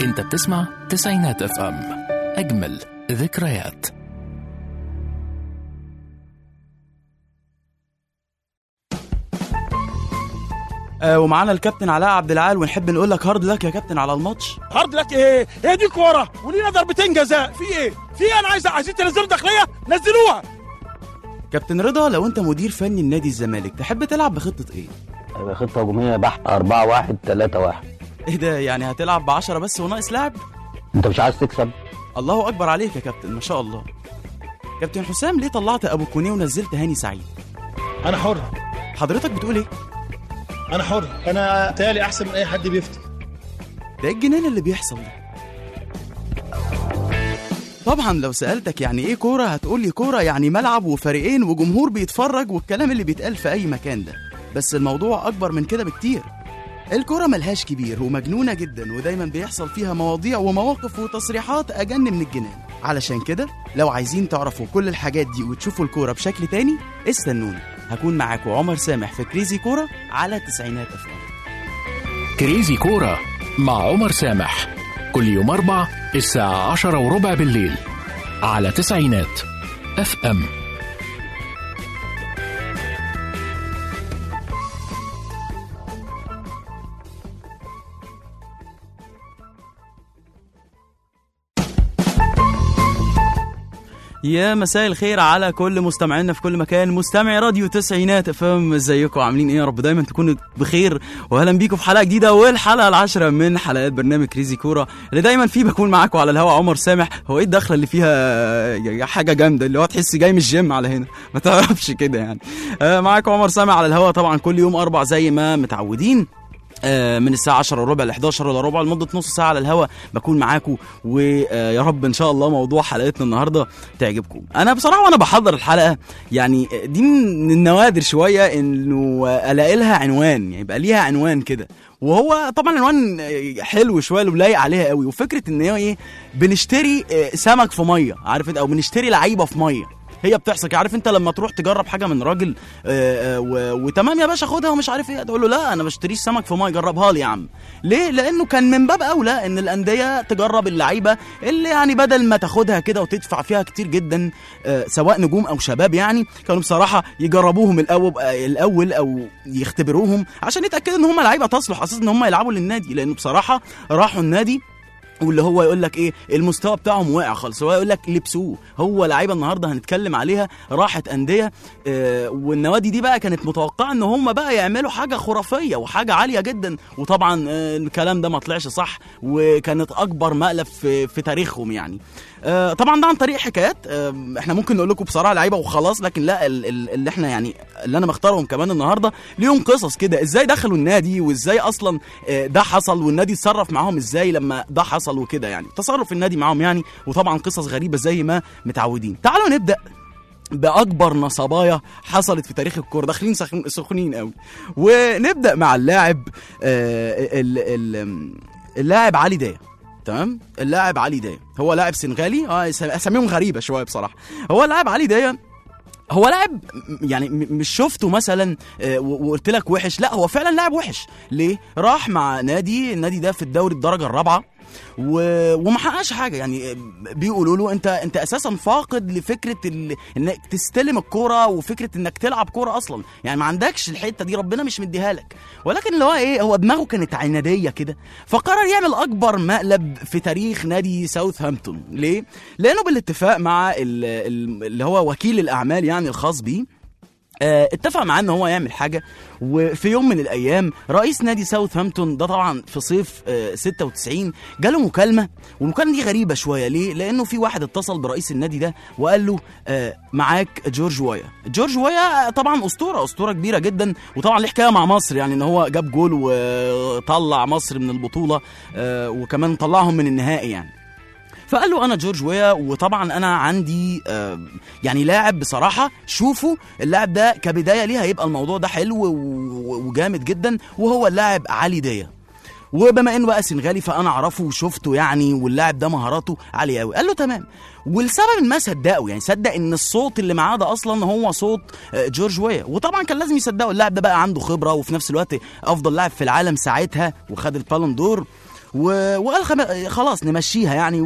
انت بتسمع تسعينات اف ام، اجمل ذكريات. ومعانا الكابتن علاء عبد العال، ونحب نقول لك هارد لك يا كابتن على الماتش. هارد لك ايه؟ هي دي كوره ولينا ضربتين جزاء. في ايه؟ انا عايزين تنزلوا داخليه، نزلوها. كابتن رضا، لو انت مدير فني لنادي الزمالك تحب تلعب بخطه ايه؟ خطه هجوميه بحت 4-1-3-1. ايه ده؟ يعني هتلعب ب10 بس وناقص لاعب؟ انت مش عايز تكسب؟ الله اكبر عليك يا كابتن، ما شاء الله. كابتن حسام، ليه طلعت ابو كونيه ونزلت هاني سعيد؟ انا حر. حضرتك بتقول ايه؟ انا حر، انا تالي احسن من اي حد بيفتي. ده الجنان اللي بيحصل ده. طبعا لو سألتك يعني ايه كورة هتقولي كورة يعني ملعب وفريقين وجمهور بيتفرج والكلام اللي بيتقال في اي مكان ده، بس الموضوع اكبر من كده بكتير. الكورة ملهاش كبير ومجنونة جدا، ودايما بيحصل فيها مواضيع ومواقف وتصريحات اجن من الجنان. علشان كده لو عايزين تعرفوا كل الحاجات دي وتشوفوا الكورة بشكل تاني استنوني، هكون معاكم عمر سامح في كريزي كورة على تسعينات اف ام. كريزي كورة مع عمر سامح كل يوم 4 الساعة 10:15 بالليل على تسعينات اف ام. يا مساء الخير على كل مستمعينا في كل مكان، مستمعي راديو تسعينات اف ام. ازيكم؟ عاملين ايه؟ يا رب دايما تكونوا بخير، واهلا بيكم في حلقه جديده، والحلقه ال10 من حلقات برنامج كريزي كوره اللي دايما فيه بكون معاكم على الهواء عمر سامح. هو ايه الدخله اللي فيها حاجه جامده اللي هو تحس جاي من الجيم على هنا؟ ما تعرفش كده يعني. معاكم عمر سامح على الهواء طبعا كل يوم 4 زي ما متعودين، من الساعة 10:15 ل11:15 لمدة نص ساعة على الهوا بكون معاكم، ويا رب إن شاء الله موضوع حلقتنا النهاردة تعجبكم. أنا بصراحة وأنا بحضر الحلقة يعني دي من النوادر شوية إنه ألاقي لها عنوان، يعني يبقى ليها عنوان كده، وهو طبعا عنوان حلو شوية ولايق عليها قوي. وفكرة إن هي إيه؟ بنشتري سمك في مية، عارف أنت، أو بنشتري لعيبة في مية. هي بتحصل، عارف انت لما تروح تجرب حاجه من راجل وتمام يا باشا خدها ومش عارف ايه، تقول له لا انا بشتريش سمك في ميه، جربها لي يا عم. ليه؟ لانه كان من باب اولى ان الانديه تجرب اللعيبه اللي يعني بدل ما تاخدها كده وتدفع فيها كتير جدا، سواء نجوم او شباب، يعني كانوا بصراحه يجربوهم الاول او يختبروهم عشان يتاكدوا ان هم لعيبه تصلح اساسا ان هم يلعبوا للنادي. لانه بصراحه راحوا النادي واللي هو يقول لك ايه، المستوى بتاعهم واقع خالص، هو يقول لك لبسوه. هو لعيبه النهارده هنتكلم عليها راحت انديه، والنوادي دي بقى كانت متوقعه ان هم بقى يعملوا حاجه خرافيه وحاجه عاليه جدا، وطبعا الكلام ده ما طلعش صح، وكانت اكبر مقلب في تاريخهم يعني. طبعا ده عن طريق حكايات، احنا ممكن نقول لكم بصراحه لعيبه وخلاص، لكن لا، اللي احنا يعني اللي انا مختارهم كمان النهارده ليهم قصص كده، ازاي دخلوا النادي وازاي اصلا ده حصل، والنادي اتصرف معاهم ازاي لما ده حصل وكده، يعني تصرف النادي معاهم يعني، وطبعا قصص غريبه زي ما متعودين. تعالوا نبدا باكبر نصبايا حصلت في تاريخ الكوره، داخلين سخنين قوي، ونبدا مع اللاعب علي داية. تمام، اللاعب علي داية هو لاعب سنغالي، اساميهم غريبه شويه بصراحه. هو لاعب علي داية هو لاعب يعني مش شفته مثلا وقلت لك وحش، لا هو فعلا لاعب وحش. ليه؟ راح مع النادي ده في الدوري الدرجه الرابعه وما حققش حاجه، يعني بيقولوا له انت اساسا فاقد لفكره انك تستلم الكوره وفكره انك تلعب كوره اصلا، يعني ما عندكش الحته دي، ربنا مش مديها لك. ولكن اللي هو ايه، هو دماغه كانت عناديه كده، فقرر يعمل اكبر مقلب في تاريخ نادي ساوثهامبتون. ليه؟ لانه بالاتفاق مع اللي هو وكيل الاعمال يعني الخاص بيه، اتفق معاه ان هو يعمل حاجه. وفي يوم من الايام رئيس نادي ساوثهامبتون ده طبعا في صيف 96 جاله مكالمه، والمكالمه دي غريبه شويه. ليه؟ لانه في واحد اتصل برئيس النادي ده وقال له معاك جورج ويا طبعا اسطوره كبيره جدا، وطبعا ليه حكايه مع مصر، يعني ان هو جاب جول وطلع مصر من البطوله، وكمان طلعهم من النهائي يعني. فقال له انا جورج ويا، وطبعا انا عندي يعني لاعب بصراحه، شوفوا اللاعب ده كبدايه ليه هيبقى الموضوع ده حلو وجامد جدا، وهو اللاعب علي داية. وبما انه بقى سنغالي فانا اعرفه وشفته يعني، واللاعب ده مهاراته عاليه قوي. قال له تمام، والسبب ما صدقه، يعني صدق ان الصوت اللي معاه ده اصلا هو صوت جورج ويا، وطبعا كان لازم يصدقه. اللاعب ده بقى عنده خبره، وفي نفس الوقت افضل لاعب في العالم ساعتها، وخد البالون دور، وقال خلاص نمشيها يعني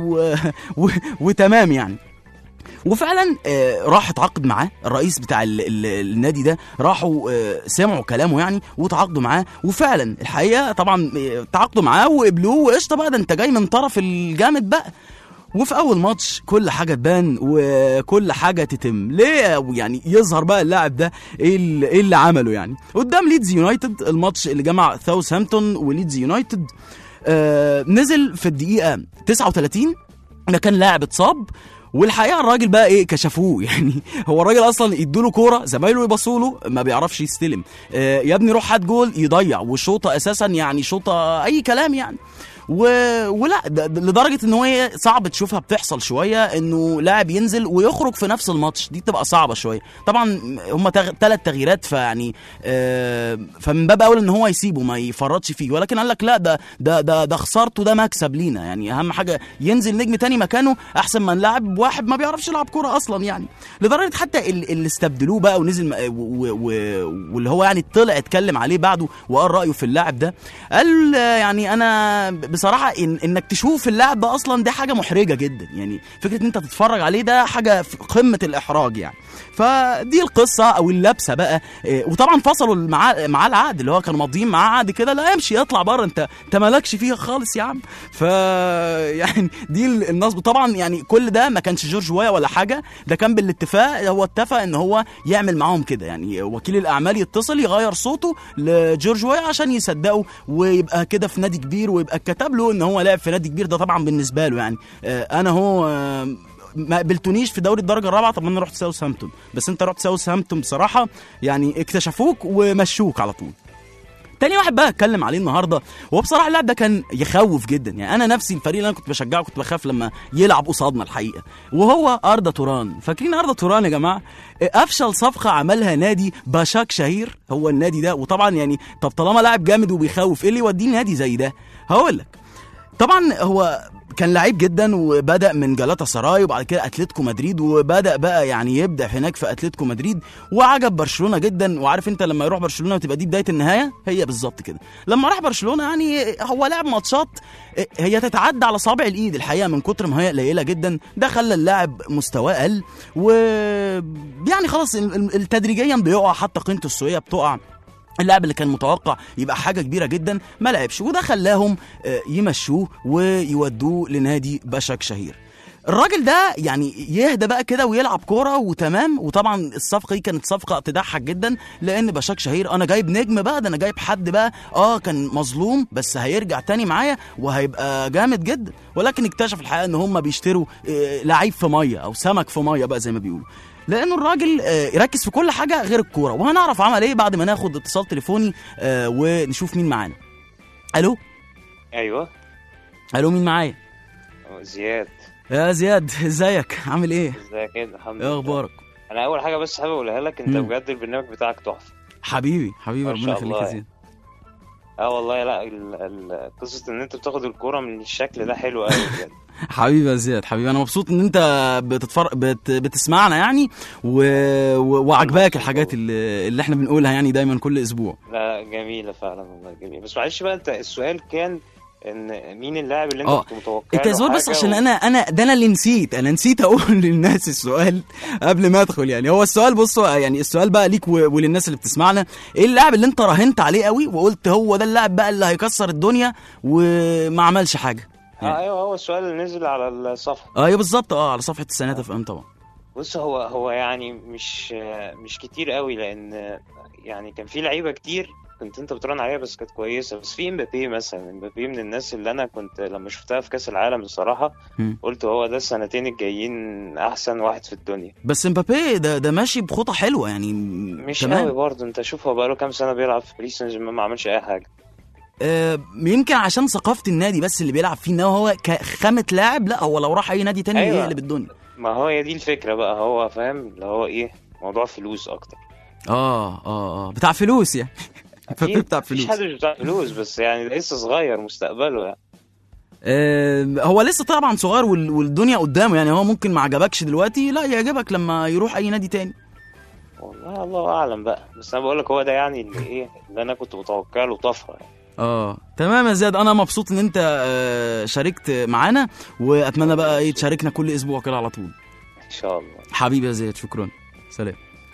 وتمام يعني. وفعلا راح اتعاقد معاه الرئيس بتاع النادي ده، راحوا سمعوا كلامه يعني وتعاقدوا معاه، وفعلا الحقيقه طبعا تعاقدوا معاه وقبلوه وقشطه بقى، ده انت جاي من طرف الجامد بقى. وفي اول ماتش كل حاجه تبان وكل حاجه تتم ليه يعني يظهر بقى اللاعب ده ايه اللي عمله يعني قدام ليدز يونايتد. الماتش اللي جمع ساوثهامبتون وليدز يونايتد نزل في الدقيقه 39، ده كان لاعب اتصاب. والحقيقه الراجل بقى ايه كشفوه يعني هو الراجل اصلا يدوله كوره زمايله يبصوا له ما بيعرفش يستلم، يا ابني روح هات جول يضيع، والشوطه اساسا يعني شوطه اي كلام يعني. ولا لدرجه ان هو صعب تشوفها بتحصل شويه، انه لاعب ينزل ويخرج في نفس الماتش، دي تبقى صعبه شويه. طبعا هم 3 تغييرات فيعني فمن باب اول ان هو يسيبه ما يفرطش فيه، ولكن قال لك لا ده خسارته ده مكسب لينا يعني، اهم حاجه ينزل نجم تاني مكانه احسن ما نلعب واحد ما بيعرفش يلعب كوره اصلا يعني. لدرجه حتى اللي استبدلوه بقى ونزل واللي هو يعني طلع اتكلم عليه بعده وقال رايه في اللاعب ده، قال يعني انا بصراحه انك تشوف اللاعب ده اصلا دي حاجه محرجه جدا يعني، فكره ان انت تتفرج عليه ده حاجه في قمه الاحراج يعني. فدي القصه او اللبسه بقى. وطبعا فصلوا معاه العقد اللي هو كانوا ماضيين معاه عقد كده، لا يمشي يطلع بره، انت مالكش فيها خالص يا عم. ف يعني دي النصب طبعا يعني. كل ده ما كانش جورج ويا ولا حاجه، ده كان بالاتفاق، هو اتفق ان هو يعمل معاهم كده يعني، وكيل الاعمال يتصل يغير صوته لجورج ويا عشان يصدقوا ويبقى كده في نادي كبير، ويبقى كتب له ان هو لعب في نادي كبير. ده طبعا بالنسبه له يعني انا هو ما قبلتونيش في دوري الدرجه الرابعه، طب انا رحت ساوثهامبتون، بس انت رحت ساوثهامبتون بصراحه يعني اكتشفوك ومشوك على طول. تاني واحد بقى اتكلم عليه النهارده، وبصراحه اللاعب ده كان يخوف جدا يعني. انا نفسي الفريق اللي انا كنت بشجعه كنت بخاف لما يلعب قصادنا الحقيقه، وهو اردا توران. فاكرين اردا توران يا جماعه؟ افشل صفقه عملها نادي باشاك شهير هو النادي ده. وطبعا يعني طب طالما لاعب جامد وبيخوف، ايه اللي يوديه نادي زي ده؟ هقول لك. طبعا هو كان لعيب جدا، وبدأ من جالاتا سراي وبعد كده اتلتيكو مدريد، وبدأ بقى يعني يبدأ هناك في اتلتيكو مدريد، وعجب برشلونة جدا. وعارف انت لما يروح برشلونة وتبقى دي بداية النهاية، هي بالظبط كده. لما راح برشلونة يعني هو لعب ماتشات هي تتعدى على صابع الايد الحقيقة من كتر ما هي قليلة جدا، ده خلى اللاعب مستواه قل، ويعني خلاص التدريجيا بيقع، حتى قيمته السوقية بتقع. اللاعب اللي كان متوقع يبقى حاجة كبيرة جدا ما لعبش، وده خلاهم يمشوه ويودوه لنادي باشاك شهير. الراجل ده يعني يهدى بقى كده ويلعب كورة وتمام. وطبعا الصفقة دي كانت صفقة تضحك جدا، لأن باشاك شهير أنا جايب نجم بقى، ده أنا جايب حد بقى كان مظلوم بس هيرجع تاني معايا وهيبقى جامد جدا. ولكن اكتشف الحقيقة إن هم بيشتروا لعيب في مية أو سمك في مية بقى زي ما بيقولوا، لانه الراجل يركز في كل حاجه غير الكوره. وهنعرف عمل ايه بعد ما ناخد اتصال تليفوني ونشوف مين معانا. الو. ايوه الو، مين معايا؟ زياد. يا زياد ازيك عامل ايه؟ ازيك؟ الحمد لله. ايه اخبارك؟ انا اول حاجه بس حابب اقولها لك، انت بجد البرنامج بتاعك تحفه. حبيبي ربنا يخليك يا زياد. والله لا قصه ان انت بتاخد الكوره من الشكل ده حلو قوي بجد. حبيبي يا زياد، حبيبي انا مبسوط ان انت بتسمعنا يعني وعجباك الحاجات اللي احنا بنقولها يعني دايما كل اسبوع. لا جميله فعلا والله جميله. بس معلش بقى، انت السؤال كان ان مين اللاعب اللي انت كنت متوقع له حاجه؟ بس عشان انا اللي نسيت اقول للناس السؤال قبل ما ادخل يعني. هو السؤال بصوا يعني، السؤال بقى ليك وللناس اللي بتسمعنا، ايه اللاعب اللي انت راهنت عليه قوي وقلت هو ده اللاعب بقى اللي هيكسر الدنيا وما عملش حاجه يعني؟ ايوه هو السؤال اللي نزل على الصفحه. ايوه بالظبط، على صفحه السنات اف ام طبعا. بص هو يعني مش كتير قوي، لان يعني كان في لعيبه كتير كنت انت بتران عليها بس كانت كويسه. بس في امبابي مثلا، امبابي من الناس اللي انا كنت لما شفتها في كاس العالم بصراحه قلت هو ده السنتين الجايين احسن واحد في الدنيا. بس امبابي ده ماشي بخطه حلوه يعني، مش قوي برضه. انت شوف هو بقاله كام سنه بيلعب في باريس سان جيرمان ما عملش اي حاجه. يمكن عشان ثقافه النادي بس اللي بيلعب فيه، ان هو كخامه لاعب. لا هو لو راح اي نادي تاني يقلب الدنيا. ما هو هي دي الفكره بقى، هو فاهم اللي هو ايه، موضوع فلوس اكتر. بتاع فلوس يعني. بتاع فلوس. مش حد مش بتاع فلوس، بس يعني لسه صغير مستقبله يعني. هو لسه طبعا صغير والدنيا قدامه يعني. هو ممكن ما عجبكش دلوقتي، لا يعجبك لما يروح اي نادي تاني. والله الله اعلم بقى. بس انا بقولك هو ده يعني اللي انا كنت متوقع له طفره يعني. تمام يا زياد، انا مبسوط ان انت شاركت معانا، واتمنى بقى ايه تشاركنا كل اسبوع كده على طول ان شاء الله. حبيبي يا زياد، شكرا، سلام.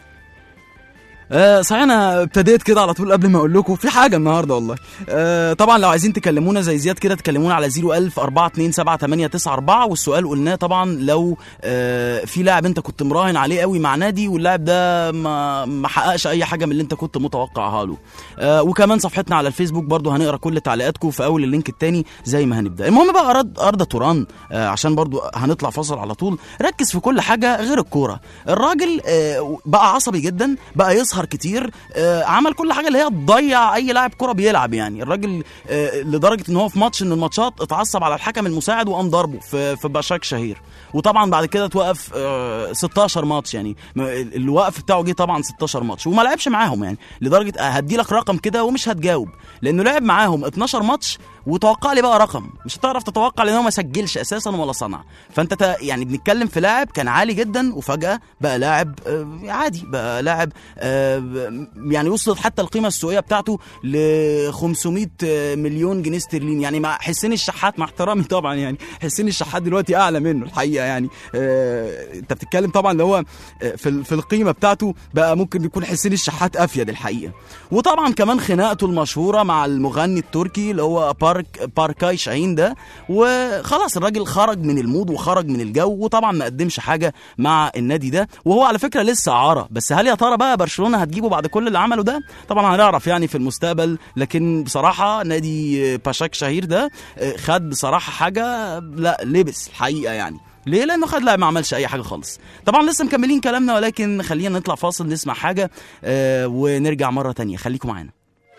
صحيح انا ابتديت كده على طول قبل ما اقول لكم في حاجه النهارده والله. طبعا لو عايزين تكلمونا زي زياد كده تكلمونا على 01042278894، والسؤال قلناه طبعا لو في لاعب انت كنت مراهن عليه قوي مع نادي واللاعب ده ما حققش اي حاجه من اللي انت كنت متوقعها له. وكمان صفحتنا على الفيسبوك برضو هنقرا كل تعليقاتكم في اول اللينك التاني زي ما هنبدا. المهم بقى أردا توران، عشان برضو هنطلع فاصل على طول، ركز في كل حاجه غير الكوره. الراجل بقى عصبي جدا، بقى يسهر كتير، عمل كل حاجه اللي هي تضيع اي لاعب كره بيلعب. يعني الراجل لدرجه ان هو في ماتش من الماتشات اتعصب على الحكم المساعد وقام ضربه في باشاك شهير، وطبعا بعد كده توقف 16 ماتش. يعني الوقف بتاعه جه طبعا 16 ماتش وما لعبش معاهم. يعني لدرجه هدي لك رقم كده ومش هتجاوب، لانه لعب معاهم 12 ماتش، وتوقع لي بقى رقم مش هتعرف تتوقع لانه ما سجلش اساسا ولا صنع. فانت يعني بنتكلم في لاعب كان عالي جدا وفجاه بقى لاعب عادي، بقى لاعب يعني وصلت حتى القيمه السوقيه بتاعته ل 500 مليون جنيه استرليني. يعني مع حسين الشحات، مع احترامي طبعا، يعني حسين الشحات دلوقتي اعلى منه الحقيقه. يعني انت بتتكلم طبعا اللي هو في القيمه بتاعته بقى ممكن يكون حسين الشحات افيد الحقيقه. وطبعا كمان خناقته المشهوره مع المغني التركي اللي هو باركاي شاهين ده، وخلاص الراجل خرج من المود وخرج من الجو، وطبعا ما قدمش حاجه مع النادي ده، وهو على فكره لسه اعاره. بس هل يا ترى بقى برشلونه هتجيبه بعد كل اللي عمله ده؟ طبعا هنعرف يعني في المستقبل. لكن بصراحه نادي باشاك شهير ده خد بصراحه حاجه لا لبس الحقيقه. يعني ليه؟ لانه خد لاعب ما عملش اي حاجه خالص. طبعا لسه مكملين كلامنا، ولكن خلينا نطلع فاصل نسمع حاجه ونرجع مره تانية. خليكم معانا.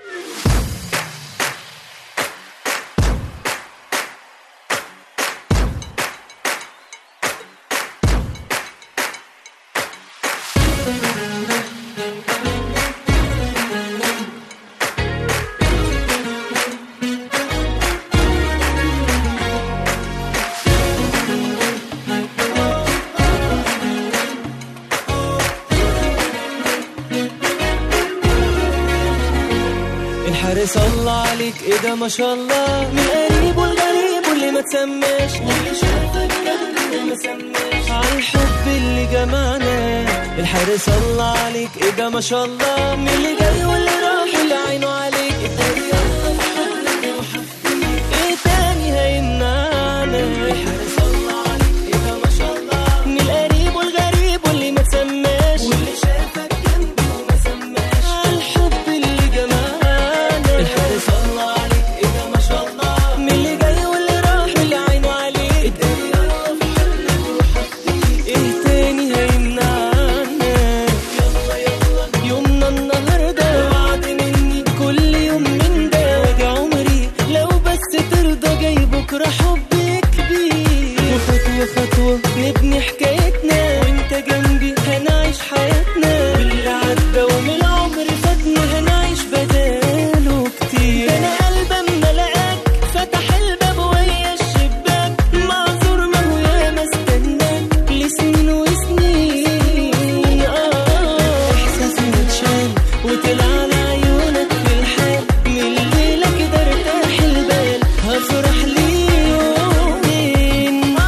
الحارس الله عليك ايه ده ما شاء الله، من قريب والغريب واللي ما تسماش، واللي شافك كان ما سماش على الحب اللي جمعنا. الحارس الله عليك ايه ده ما شاء الله، من اللي جاي واللي راح واللي عينه عليك. يلا بحبك وحبيبي ايه تاني هيمنعنا. الحارس الله عليك ايه ده ما شاء الله، من القريب والغريب واللي ما تسماش، واللي شافك جنبي وما سماش على الحب اللي جمعنا. الحارس الله عليك ايه ده ما شاء الله، من اللي جاي واللي راح واللي عينه عليك. يلا بحبك وحبيبي ايه تاني هيمنعنا. يلا يلا يومنا النهارده وعد مني كل يوم من ده، واجي عمري لو بس ترضى جاي بكره حب كبير. وخطوه خطوه نبني حكايتنا، وانت جنبي هنعيش حياتنا، واللي عدى ومن العمر فاتنا هنعيش بداله كتير. انا قلبي اما لقاك فتح الباب ويا الشباك، معذور ما هو ياما استناك لسنين وسنين. احساسي متشال وطلع على عيونك في الحال، من الليله كده ارتاح البال هفرح لي يومين.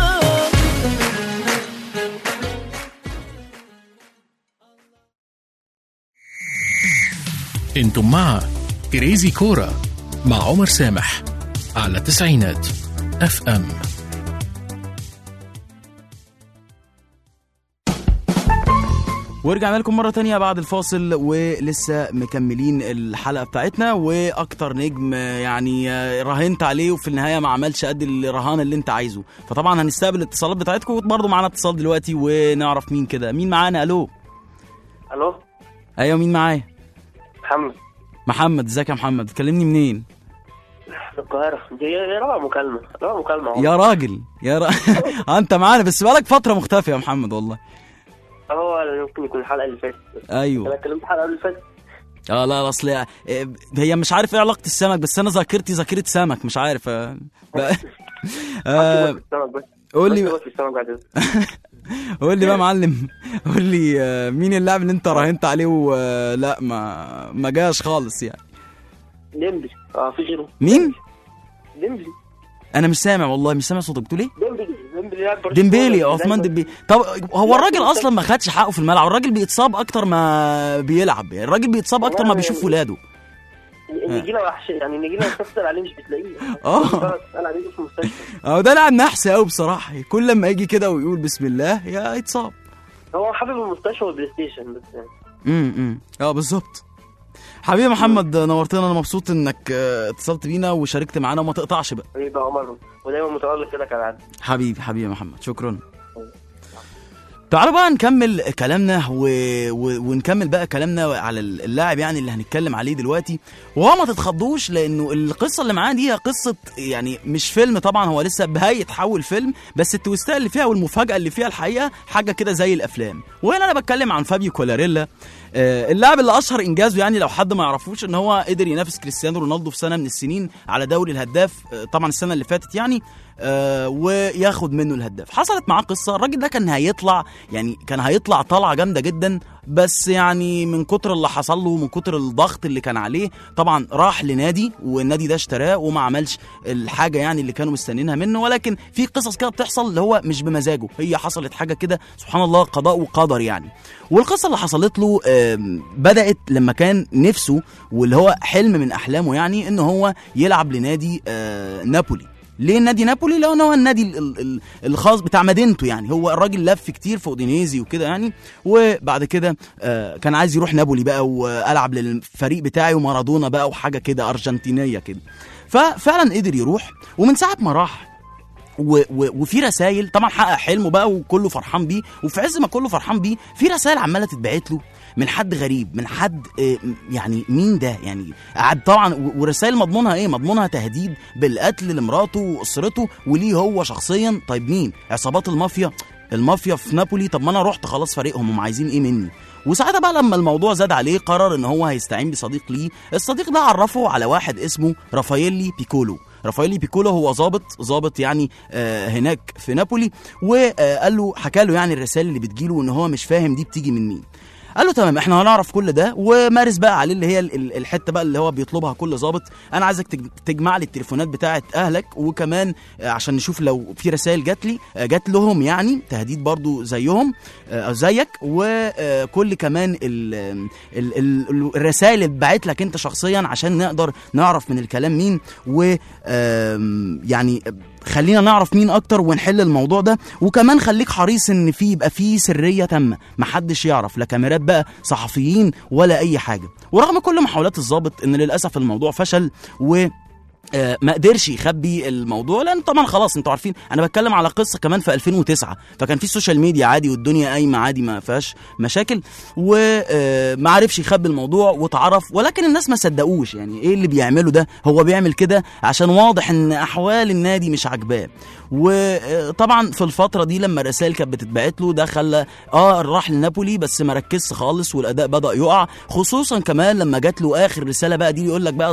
انتم مع كريزي كورة مع عمر سامح على تسعينات FM. ورجعنا لكم مرة تانية بعد الفاصل، ولسه مكملين الحلقة بتاعتنا. واكتر نجم يعني راهنت عليه وفي النهاية ما عملش قد الرهان اللي انت عايزه، فطبعا هنستقبل الاتصالات بتاعتكم. وبرضه معانا اتصال دلوقتي ونعرف مين كده. مين معانا؟ الو. الو. ايوه مين معايا؟ محمد. محمد، ازيك يا محمد؟ بتكلمني منين؟ في القاهرة. دي رابع مكالمة يا راجل انت معانا بس بقالك فترة مختفي يا محمد والله. هو يمكن يكون الحلقة اللي فاتت. ايوه انا اتكلمت الحلقة اللي فاتت. لا اصل هي مش عارف ايه علاقة السمك، بس انا ذاكرتي ذاكرة سمك مش عارف قول لي قول لي بقى معلم، قول لي مين اللاعب اللي انت راهنت عليه ولا ما جاش خالص يعني؟ ديمبلي. في غيره. مين؟ ديمبلي. انا مش سامع والله، مش سامع صوتك. بتقول ايه؟ ديمبلي ديمبيلي، عثمان ديمبيلي. طب هو الراجل اصلا ما خدش حقه في الملعب، الراجل بيتصاب اكتر ما بيلعب، يعني الراجل بيتصاب اكتر ما بيشوف ولاده. نجينا وحش يعني، نجينا تسأل عليه مش بتلاقيه. تسأل عليه في المستشفى. ده لاعب نحس قوي بصراحه، كل لما يجي كده ويقول بسم الله يا يتصاب. هو حابب المستشفى والبلاي ستيشن بس يعني. بالظبط. حبيبي محمد نورتنا، انا مبسوط انك اتصلت بينا وشاركت معانا وما تقطعش بقى. حبيبي عمر، ودايما متألق كده كالعادة. حبيبي محمد، شكرا. تعالوا بقى نكمل كلامنا ونكمل بقى كلامنا على اللاعب يعني اللي هنتكلم عليه دلوقتي. وهو ما تتخضوش لانه القصه اللي معاه دي قصه يعني مش فيلم طبعا، هو لسه بهيتحول فيلم، بس التويستات اللي فيها والمفاجاه اللي فيها الحقيقه حاجه كده زي الافلام. وهنا انا بتكلم عن فابيو كولاريلا، اللاعب اللي اشهر انجازه يعني لو حد ما يعرفوش ان هو قدر ينافس كريستيانو رونالدو في سنه من السنين على دوري الهداف، طبعا السنه اللي فاتت يعني، وياخد منه الهداف. حصلت معاه قصه، الراجل ده كان هيطلع طلعه جامده جدا، بس يعني من كتر اللي حصل له ومن كتر الضغط اللي كان عليه طبعا راح لنادي، والنادي ده اشتراه وما عملش الحاجه يعني اللي كانوا مستنينها منه. ولكن في قصص كده بتحصل اللي هو مش بمزاجه، هي حصلت حاجه كده سبحان الله، قضاء وقدر يعني. والقصه اللي حصلت له بدات لما كان نفسه واللي هو حلم من احلامه يعني ان هو يلعب لنادي نابولي. ليه نادي نابولي؟ لأنه هو النادي الخاص بتاع مدينته يعني. هو الراجل لف كتير في اودينيزي وكده يعني، وبعد كده كان عايز يروح نابولي بقى والعب للفريق بتاعي ومارادونا بقى وحاجه كده ارجنتينيه كده. ففعلا قدر يروح، ومن ساعه ما راح وفي رسائل طبعا حقق حلمه بقى وكله فرحان بيه. وفي عز ما كله فرحان بيه في رسائل عماله تتبعت له من حد غريب، من حد يعني مين ده يعني، قعد طبعا ورسائل مضمونها ايه؟ مضمونها تهديد بالقتل لمراته واسرته وليه هو شخصيا. طيب مين؟ عصابات المافيا في نابولي. طب ما انا رحت خلاص فريقهم، هم عايزين ايه مني؟ وساعتها بقى لما الموضوع زاد عليه قرر ان هو هيستعين بصديق ليه. الصديق ده عرفه على واحد اسمه رافاييلي بيكولو. هو ضابط يعني هناك في نابولي، وقال له حكى له يعني الرسائل اللي بتجيله ان هو مش فاهم دي بتيجي من مين. قال له تمام، احنا هنعرف كل ده. ومارس بقى عليه اللي هي الحته بقى اللي هو بيطلبها كل ضابط، انا عايزك تجمع لي التليفونات بتاعه اهلك، وكمان عشان نشوف لو في رسائل جات لهم يعني تهديد برضو زيهم زيك، وكل كمان الرسائل اللي اتبعت لك انت شخصيا عشان نقدر نعرف من الكلام مين، و يعني خلينا نعرف مين اكتر ونحل الموضوع ده. وكمان خليك حريص ان يبقى فيه سريه تامه، محدش يعرف، لا كاميرات بقى صحفيين ولا اي حاجه. ورغم كل محاولات الضابط ان للاسف الموضوع فشل ما قدرش يخبي الموضوع، لان طبعا خلاص انتوا عارفين انا بتكلم على قصه كمان في 2009، فكان في السوشيال ميديا عادي والدنيا قايمه عادي ما فيهاش مشاكل، وما عرفش يخبي الموضوع واتعرف. ولكن الناس ما صدقوش يعني ايه اللي بيعمله ده، هو بيعمل كده عشان واضح ان احوال النادي مش عاجباه. وطبعا في الفتره دي لما الرسائل كانت بتتبعت له ده خلى راح لنابولي، بس ما ركزش خالص والاداء بدا يقع، خصوصا كمان لما جات له اخر رساله بقى دي يقول لك بقى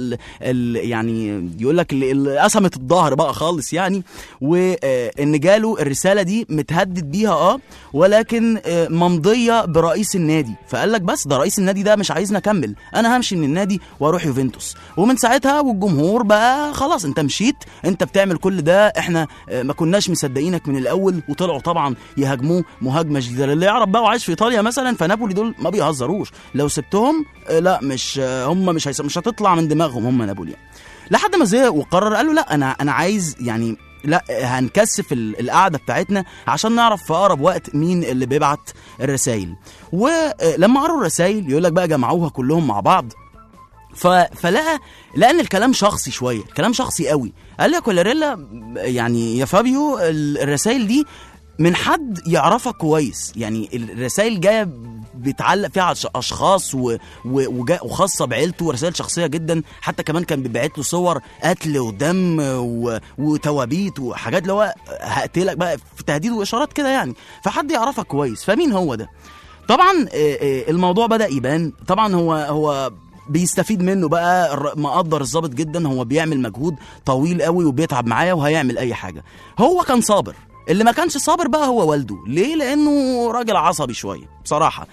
يعني يقول لك اللي قسمت الظهر بقى خالص يعني، وان جاله الرساله دي متهدد بيها ولكن ممضيه برئيس النادي. فقال لك بس ده رئيس النادي ده مش عايزني اكمل، انا همشي من النادي واروح يوفنتوس. ومن ساعتها والجمهور بقى خلاص انت مشيت، انت بتعمل كل ده، احنا ما كناش مصدقينك من الاول. وطلعوا طبعا يهاجموه مهاجمه جديده. اللي يعرف بقى وعايش في ايطاليا مثلا، فنابولي دول ما بيهزروش، لو سبتهم لا مش هتطلع من دماغهم هم نابولي. لحد ما زهق وقرر قال له لا انا عايز يعني لا هنكثف القعده بتاعتنا عشان نعرف في اقرب وقت مين اللي بيبعت الرسائل. ولما قروا الرسائل يقول لك بقى جمعوها كلهم مع بعض، فلقى ان الكلام شخصي شويه، الكلام شخصي قوي. قال لي يا كولاريلا يعني يا فابيو الرسائل دي من حد يعرفك كويس، يعني الرسائل جايه بيتعلق فيها اشخاص وخاصه بعيلته، ورسائل شخصيه جدا. حتى كمان كان بيبعت له صور قتل ودم وتوابيت وحاجات اللي هو هقتلك بقى في تهديد واشارات كده يعني، فحد يعرفك كويس. فمين هو ده؟ طبعا الموضوع بدا يبان. طبعا هو بيستفيد منه بقى، مقدر الضابط جدا، هو بيعمل مجهود طويل قوي وبيتعب معايا وهيعمل اي حاجه. هو كان صابر، اللي ما كانش صابر بقى هو والده. ليه؟ لانه راجل عصبي شويه بصراحه.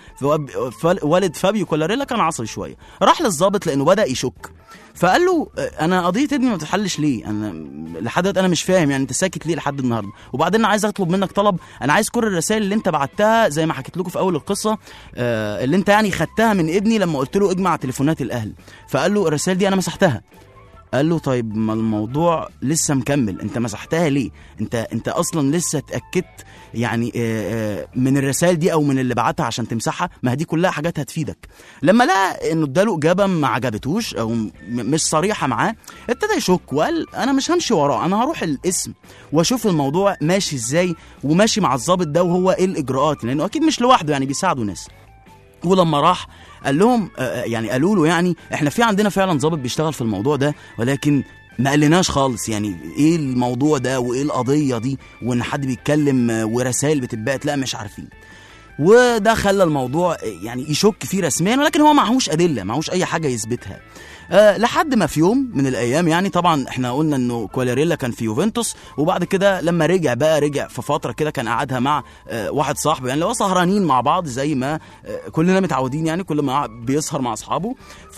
والد فابيو كولاريلا كان عصبي شويه. راح للضابط لانه بدا يشك، فقال له انا قضيه ابني ما بتتحلش ليه؟ انا لحد دلوقتي انا مش فاهم، يعني انت ساكت ليه لحد النهارده؟ وبعدين انا عايز اطلب منك طلب، انا عايز كل الرسائل اللي انت بعتها زي ما حكيت لكم في اول القصه، اللي انت يعني خدتها من ابني لما قلت له اجمع تليفونات الاهل. فقال له الرسائل دي انا مسحتها. قال له طيب ما الموضوع لسه مكمل، انت مسحتها ليه؟ انت اصلا لسه اتاكدت يعني من الرسائل دي او من اللي بعتها عشان تمسحها؟ ما دي كلها حاجات هتفيدك. لما لقى انه اداله اجابه ما عجبتوش او مش صريحه معاه، ابتدى يشك وقال انا مش همشي وراه، انا هروح القسم واشوف الموضوع ماشي ازاي وماشي مع الضابط ده وهو ايه الاجراءات، لانه اكيد مش لوحده يعني بيساعدوا ناس. ولما راح قال لهم يعني قالوا له يعني احنا في عندنا فعلا ضابط بيشتغل في الموضوع ده، ولكن ما قالناش خالص يعني ايه الموضوع ده وايه القضيه دي وان حد بيتكلم ورسائل بتتبعت، لا مش عارفين. وده خلى الموضوع يعني يشك فيه رسميا، ولكن هو معهوش ادله، معهوش اي حاجه يثبتها. لحد ما في يوم من الايام، يعني طبعا احنا قلنا انه كولاريلا كان في يوفنتوس، وبعد كده لما رجع في فتره كده كان قعدها مع واحد صاحبه، يعني لو سهرانين مع بعض زي ما كلنا متعودين، يعني كل ما بيسهر مع اصحابه،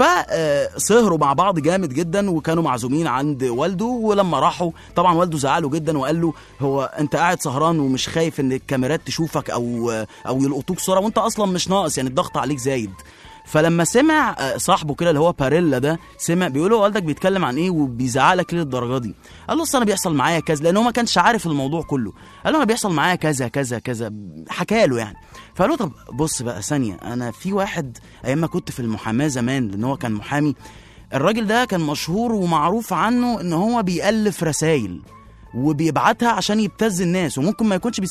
فسهروا مع بعض جامد جدا وكانوا معزومين عند والده. ولما راحوا طبعا والده زعله جدا وقال له هو انت قاعد سهران ومش خايف ان الكاميرات تشوفك او يلقطوك صوره، وانت اصلا مش ناقص، يعني الضغط عليك زايد. فلما سمع صاحبه كده اللي هو باريلا ده، سمع بيقول له والدك بيتكلم عن ايه وبيزعلك ليه للدرجه دي؟ قال له اصل انا بيحصل معايا كذا، لانه ما كانش عارف الموضوع كله. قال له انا بيحصل معايا كذا كذا كذا، حكى له يعني. فقال له طب بص بقى ثانيه، انا في واحد ايام ما كنت في المحاماه زمان، لان هو كان محامي، الراجل ده كان مشهور ومعروف عنه ان هو بيألف رسائل وبيبعتها عشان يبتز الناس، وممكن ما يكونش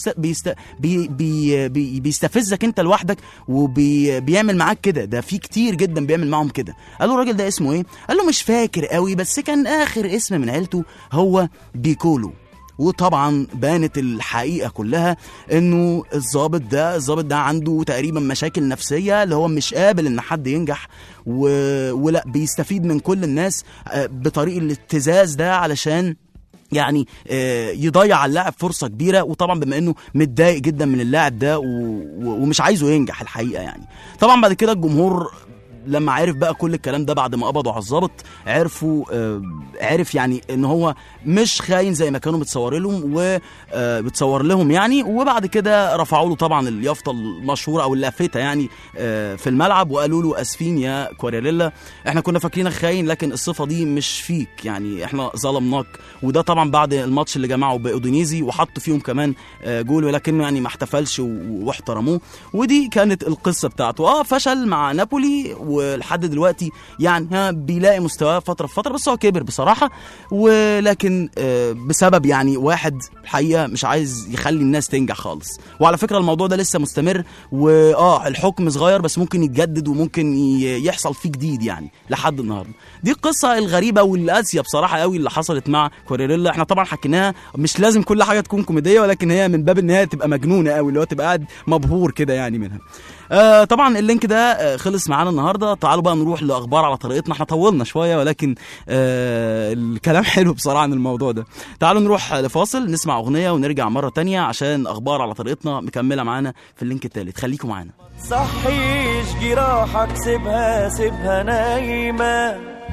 بيستفزك انت لوحدك وبيعمل معاك كده، ده في كتير جدا بيعمل معهم كده. قال له الراجل ده اسمه ايه؟ قال له مش فاكر قوي، بس كان اخر اسم من عيلته هو بيكولو. وطبعا بانت الحقيقه كلها انه الضابط ده عنده تقريبا مشاكل نفسيه، اللي هو مش قابل ان حد ينجح ولا بيستفيد من كل الناس بطريق الابتزاز ده علشان يعني يضيع على اللاعب فرصه كبيره. وطبعا بما انه متضايق جدا من اللاعب ده ومش عايزه ينجح الحقيقه يعني. طبعا بعد كده الجمهور لما عرف بقى كل الكلام ده بعد ما قبضوا على الضابط، عرف يعني ان هو مش خاين زي ما كانوا بتصور لهم يعني. وبعد كده رفعوا له طبعا اليافطه المشهوره او اللافته يعني في الملعب، وقالوا له اسفين يا كولاريلا، احنا كنا فاكرينك خاين لكن الصفه دي مش فيك، يعني احنا ظلمناك. وده طبعا بعد الماتش اللي جمعه باودينيزي وحط فيهم كمان جول، ولكنه يعني ما احتفلش واحترموه. ودي كانت القصه بتاعته. فشل مع نابولي ولحد دلوقتي يعني بيلاقي مستواه فتره في فتره، بس هو كبر بصراحه. ولكن بسبب يعني واحد الحقيقه مش عايز يخلي الناس تنجح خالص. وعلى فكره الموضوع ده لسه مستمر، الحكم صغير بس ممكن يتجدد وممكن يحصل فيه جديد يعني لحد النهارده. دي القصه الغريبه والقاسيه بصراحه قوي اللي حصلت مع كولاريلا. احنا طبعا حكيناها، مش لازم كل حاجه تكون كوميديه، ولكن هي من باب ان هي تبقى مجنونه قوي، اللي هو تبقى قاعد مبهور كده يعني منها. طبعا اللينك ده خلص معانا النهارده. تعالوا بقى نروح لاخبار على طريقتنا. احنا طولنا شويه ولكن الكلام حلو بصراحه عن الموضوع ده. تعالوا نروح لفاصل نسمع اغنيه ونرجع مره تانية عشان اخبار على طريقتنا مكمله معانا في اللينك الثالث. خليكم معانا. صحيش جراحك، سيبها نايمه،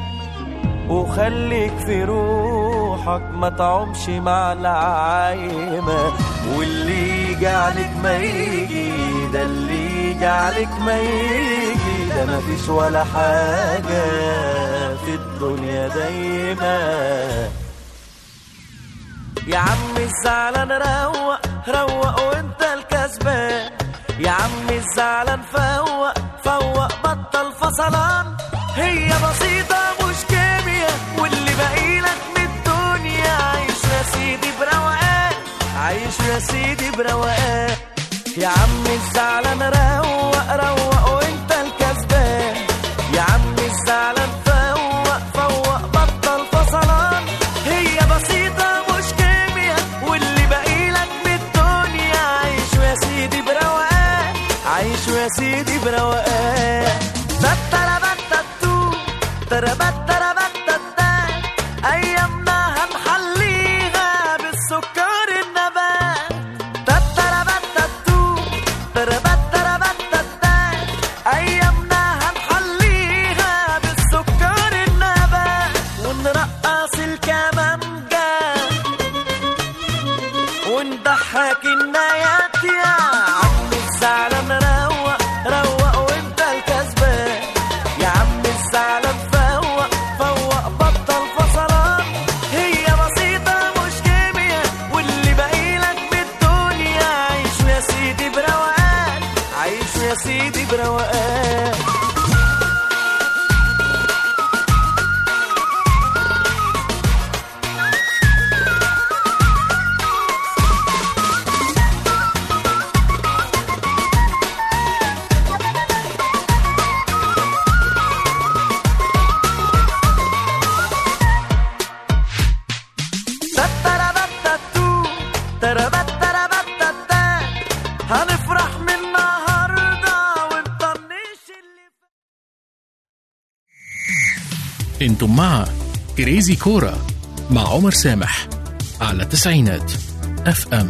وخليك في روحك ما تعومش مع العايمه. واللي جعلك ما يجي، ده اللي جعلك ما يجي، ده ما فيش ولا حاجة في الدنيا دايما. يا عم الزعلان روق وانت الكسبان، يا عم الزعلان فوق بطل فصلان. هي بسيطة مش كيمياء، واللي باقيلك من الدنيا عايش يا سيدي بروقان، عايش يا سيدي بروقان. يا عم الزعلان روق وانت الكسبان، يا عم الزعلان فوق بطل فصلان. هي بسيطة مش كيمياء، واللي باقيلك من الدنيا عايش يا سيدي بروقان، عايش يا سيدي بروقان. تربت ايامنا هنحليها بالسكر النبات. حاكي النايات يا عم الزعلان روق روق وانت الكسبان يا عم الزعلان فوق فوق بطل فصلان هي بسيطة مش كيمياء واللي باقيلك بالدنيا عيش يا سيدي بروقان عيش يا سيدي بروقان هنفرح من النهارده ونطنش اللي انتم مع كريزي كورة مع عمر سامح على تسعينات اف ام.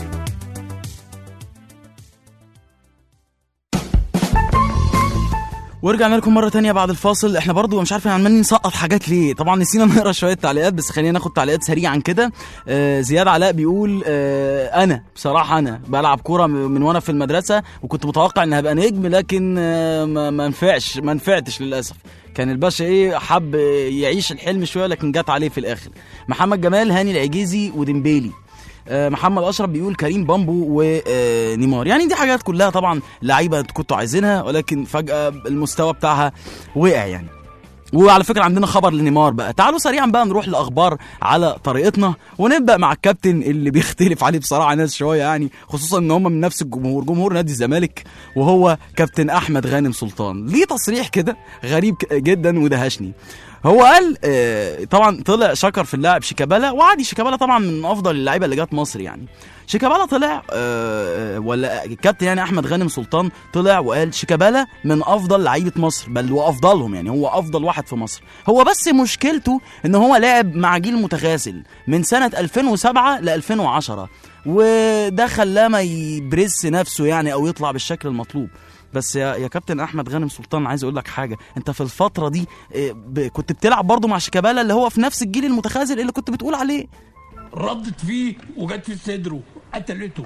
ورجعنا لكم مرة تانية بعد الفاصل. احنا برضو مش عارفين عمالين نسقط حاجات ليه، طبعا نسينا نقرا شوية تعليقات بس خلينا ناخد تعليقات سريعا كده. زياد علاء بيقول انا بصراحة انا بلعب كورة من وانا في المدرسة وكنت متوقع ان هبقى نجم لكن ما نفعتش للأسف. كان الباشا ايه حب يعيش الحلم شوية لكن جات عليه في الاخر. محمد جمال هاني العجيزي وديمبيلي. محمد أشرف بيقول كريم بامبو ونيمار. يعني دي حاجات كلها طبعا لعيبة كنتوا عايزينها ولكن فجأة المستوى بتاعها وقع يعني. وعلى فكرة عندنا خبر لنيمار بقى. تعالوا سريعا بقى نروح لأخبار على طريقتنا ونبدأ مع الكابتن اللي بيختلف عليه بصراحة ناس شوية يعني، خصوصا ان هم من نفس الجمهور، جمهور نادي الزمالك، وهو كابتن أحمد غانم سلطان. ليه تصريح كده غريب جدا ودهشني. هو قال طبعا طلع شكر في اللاعب شيكابالا، وعادي شيكابالا طبعا من افضل اللعيبه اللي جت مصر يعني. شيكابالا طلع ولا الكابتن يعني احمد غانم سلطان طلع وقال شيكابالا من افضل لعيبه مصر، بل وافضلهم يعني، هو افضل واحد في مصر. هو بس مشكلته ان هو لعب مع جيل متغاسل من سنه 2007 ل 2010 وده خلاه ما يبرز نفسه يعني او يطلع بالشكل المطلوب. بس يا كابتن احمد غانم سلطان عايز اقول لك حاجه، انت في الفتره دي كنت بتلعب برضو مع شيكابالا اللي هو في نفس الجيل المتخاذل اللي كنت بتقول عليه. ردت فيه وجت في صدره قتلته.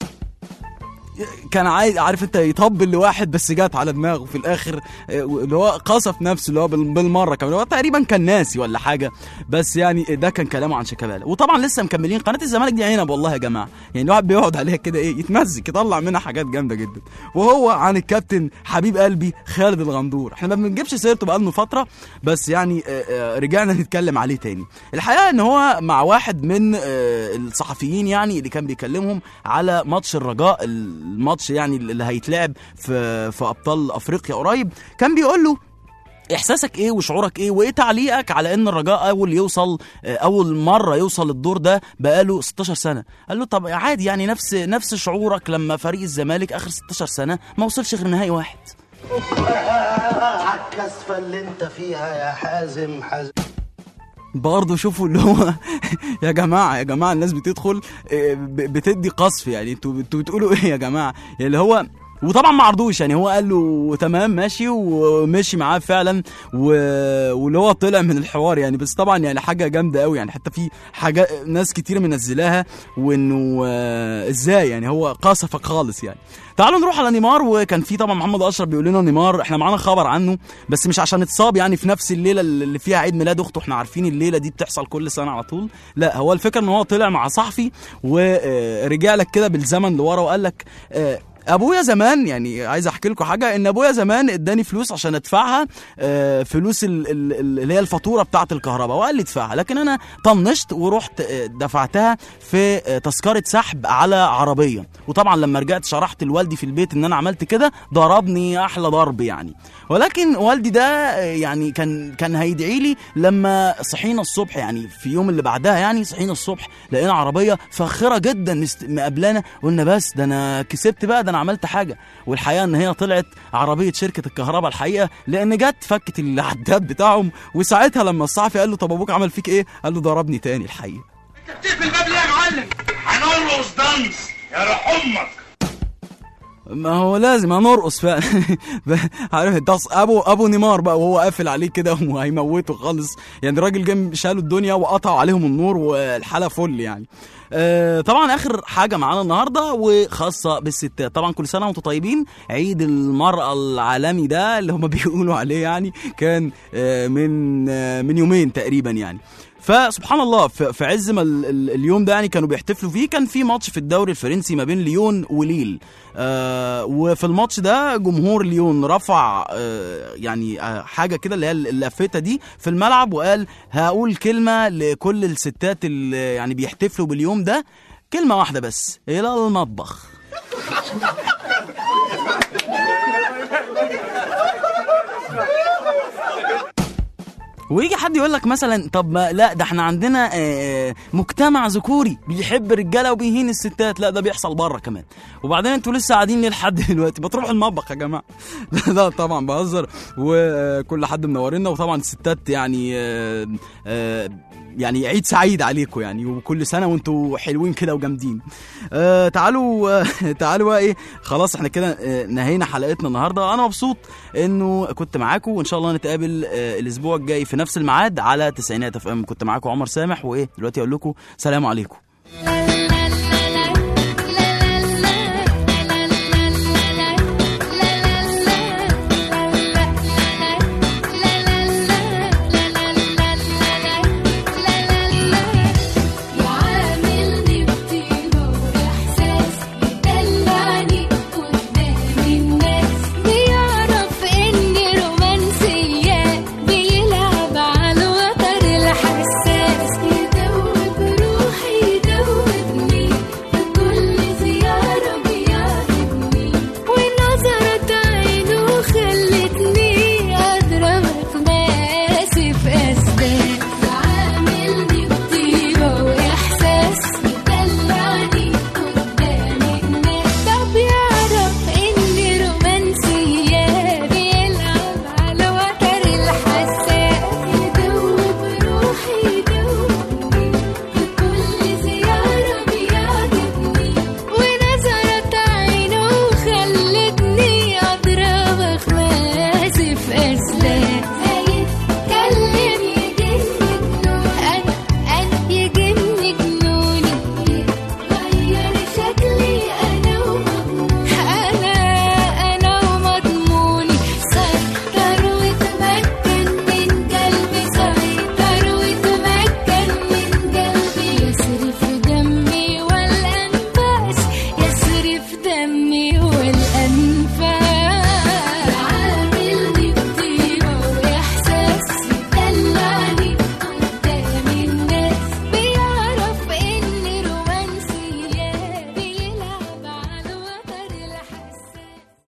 كان عارف انت يطبل لواحد بس جات على دماغه في الاخر، اللي هو قصف نفسه اللي هو بالمره كمان، هو تقريبا كان ناسي ولا حاجه. بس يعني ده كان كلامه عن شيكابالا. وطبعا لسه مكملين قناه الزمالك دي عنب والله يا جماعه، يعني الواحد بيقعد عليها كده ايه يتمزج يطلع منها حاجات جامده جدا. وهو عن الكابتن حبيب قلبي خالد الغندور، احنا ما بنجيبش سيرته بقالنا فتره بس يعني رجعنا نتكلم عليه تاني. الحقيقه ان هو مع واحد من الصحفيين يعني اللي كان بيكلمهم على ماتش الرجاء، الماتش يعني اللي هيتلعب في ابطال افريقيا قريب، كان بيقول له احساسك ايه وشعورك ايه وايه تعليقك على ان الرجاء اول مره يوصل الدور ده بقاله 16 سنه. قال له طب عادي يعني نفس شعورك لما فريق الزمالك اخر 16 سنه ما وصلش غير نهائي واحد. على الكسفه اللي انت فيها يا حازم برضه شوفوا اللي هو يا جماعه الناس بتدخل بتدي قصف يعني، انتوا بتقولوا ايه يا جماعه يعني اللي هو. وطبعا ما عرضوش يعني، هو قال له تمام ماشي ومشي معاه فعلا واللي هو طلع من الحوار يعني. بس طبعا يعني حاجه جامده قوي يعني، حتى في حاجه ناس كتير منزلاها وانه ازاي يعني هو قاصفك خالص يعني. تعالوا نروح على نيمار. وكان في طبعا محمد اشرف بيقول لنا نيمار احنا معانا خبر عنه بس مش عشان اتصاب يعني في نفس الليله اللي فيها عيد ميلاد اخته، احنا عارفين الليله دي بتحصل كل سنه على طول. لا هو الفكره ان هو طلع مع صحفي ورجع لك كده بالزمن لورا وقال لك ابويا زمان، يعني عايز احكي لكم حاجه، ان ابويا زمان اداني فلوس عشان ادفعها، فلوس اللي هي الفاتوره بتاعه الكهرباء، وقال لي ادفعها، لكن انا طنشت ورحت دفعتها في تذكره سحب على عربيه. وطبعا لما رجعت شرحت لوالدي في البيت ان انا عملت كده، ضربني احلى ضرب يعني. ولكن والدي ده يعني كان هيدعي لي لما صحينا الصبح يعني في يوم اللي بعدها يعني صحينا الصبح لقينا عربيه فاخره جدا مقابلانا، قلنا بس ده انا كسبت بقى، ده انا عملت حاجه. والحقيقه ان هي طلعت عربيه شركه الكهرباء الحقيقه، لان جت فكت العداد بتاعهم. وساعتها لما الصحفي قال له طب ابوك عمل فيك ايه، قال له ضربني تاني الحقيقه. انت بتقفل الباب ليه يا معلم؟ هنرقص دانس يا روح امك. ما هو لازم هنرقص فعلا. عارف ده ابو نيمار بقى وهو قافل عليه كده وهيموته خالص يعني. الراجل جه شالوا الدنيا وقطعوا عليهم النور والحاله فل يعني. طبعا اخر حاجه معانا النهارده وخاصه بالستات. طبعا كل سنه وانتم طيبين. عيد المراه العالمي ده اللي هم بيقولوا عليه يعني كان من يومين تقريبا يعني. فسبحان الله في عز ما اليوم ده يعني كانوا بيحتفلوا فيه، كان في ماتش في الدوري الفرنسي ما بين ليون وليل. وفي الماتش ده جمهور ليون رفع يعني حاجه كده اللي هي اللافته دي في الملعب، وقال هقول كلمه لكل الستات اللي يعني بيحتفلوا باليوم ده، كلمه واحده بس: الى المطبخ. ويجي حد يقول لك مثلا طب ما لا ده احنا عندنا مجتمع ذكوري بيحب الرجاله وبيهين الستات، لا ده بيحصل بره كمان. وبعدين انتوا لسه قاعدين ليه لحد دلوقتي؟ ما تروحوا المطبخ يا جماعه. ده طبعا بهزر، وكل حد منورنا. وطبعا الستات يعني يعني عيد سعيد عليكم يعني، وكل سنه وانتوا حلوين كده وجامدين. تعالوا ايه، خلاص احنا كده نهينا حلقتنا النهارده. انا مبسوط انه كنت معاكم، وان شاء الله نتقابل الاسبوع الجاي في نفس الميعاد على تسعينات FM. كنت معاكم عمر سامح، وايه دلوقتي اقول لكم سلام عليكم.